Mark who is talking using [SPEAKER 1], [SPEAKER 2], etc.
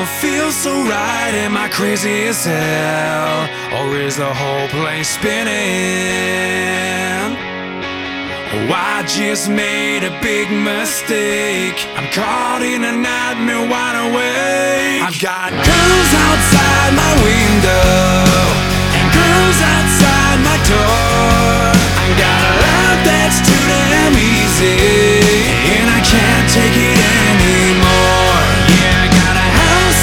[SPEAKER 1] Feels so right, am I crazy as hell? Or is the whole place spinning? Oh, I just made a big mistake. I'm caught in a nightmare wide awake. I've got